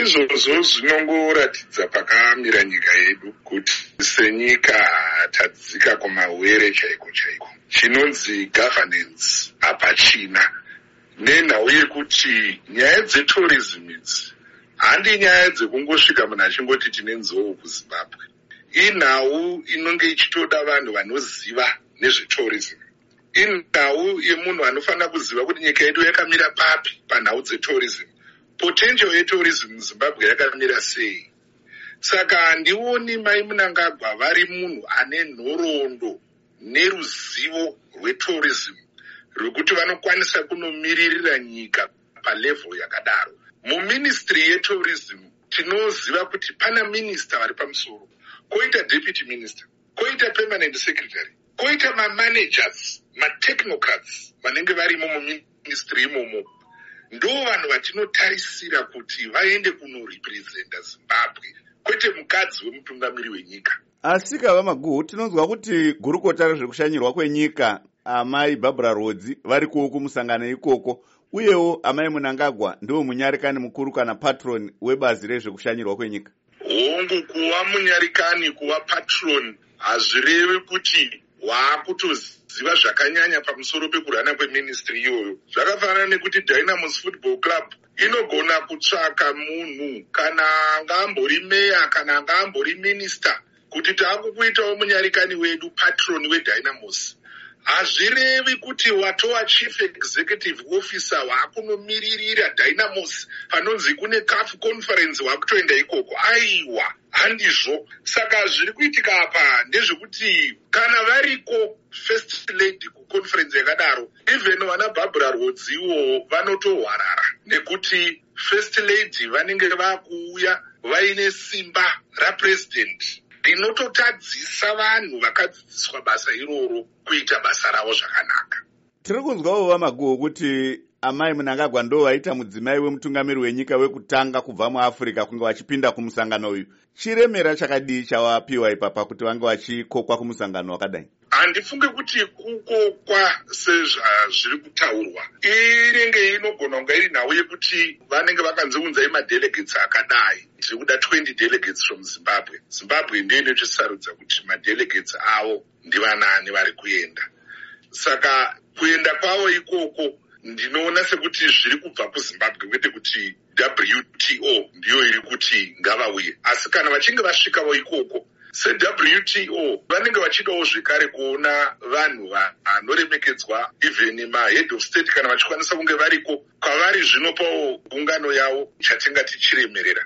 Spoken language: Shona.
izvozvo zvinongoratidza pakamira nyika yedu kuti senyika tadzika kumawere chaiko chaiko. Chinonzi governance hapachina, nenhau yekuti nyaya dzetourism idzi handi nyaya dzekungosvika munhu achingoti tine nzou kuZimbabwe. Inhau inonge ichitoda vanhu vanoziva nezvetourism. Inhau yemunhu anofanira kuziva kuti nyika yedu yakamira papi panhau dzetourism. Potential yetourism muZimbabwe yakamira sei? Saka handioni Mai Mnangagwa vari munhu ane nhoroondo neruzivo rwetourism rwekuti vanokwanisa kunomiririra nyika palevel yakadaro. Muministry yetourism tinoziva kuti pana minister vari pamusoro, koita deputy minister, koita permanent secretary, koita mamanagers, matechnocrats vanenge varimo muministry imomo. Ndo vanhu vatinotarisira kuti vaende kunorepresenta Zimbabwe, kwete mukadzi wemutungamiri wenyika. Asi Kava Maguhu, tinonzwa kuti gurukota rezvekushanyirwa kwenyika Amai Barbara Rodzi vari kumusangano ikoko, uyewo Amai Mnangagwa ndiwo munyarikani mukuru kana patron webazi rezvekushanyirwa kwenyika. Hongu, kuva munyarikani, kuva patron hazvirevi kuti waakutoziva zvakanyanya pamusoro pekurana kweministry iyoyo. Zvakafanana nekuti Dynamos Football Club inogona kutsvaka munhu kana angambori meya kana angambori minister kuti taakukuitawo munyarikani wedu patron weDynamos. Hazvirevi kuti watova chief executive officer waakunomiririra Dynamos panonzi kune CAF conference waakutoenda ikoko. Aiwa, handizvo. Saka zviri kuitika apa ndezvekuti kana variko first lady kuconference yakadaro, even vana Barbara Rodziwo vanotohwarara nekuti first lady vanenge vakuuya vaine simba rapresident rinototadzisa vanhu vakadzidziswa basa iroro kuita basa ravo zvakanaka. Tiri kunzwawo Vamaguhu kuti Amai Mnangagwa ndo vaita mudzimai wemutungamiri wenyika wekutanga kubva muAfrica kunge vachipinda kumusangano uyu. Chiremera chakadii chavapiwa ipapa kuti vange vachikokwa kumusangano wakadai? Handifunge kuti kukokwa sezvazviri kutaurwa inenge inogona kunge iri nhau yekuti vanenge vakanzi unzai madelegates akadai. Tiri kuda 20 delegates from Zimbabwe. Zimbabwe ndiyo inochisarudza kuti madelegates avo ndivanani vari kuenda. Saka kuenda kwavo ikoko ndinoona sekuti zviri kubva kuZimbabwe, kwete kuti WTO ndiyo iri kuti ngavauye. Asi kana vachinge vasvikawo ikoko seWTO vanenge vachidawo zvekare kuona vanhu vanoremekedzwa, even mahead of state kana vachikwanisa kunge variko kwavari zvino pawo gungano yavo chatingati chiremerera.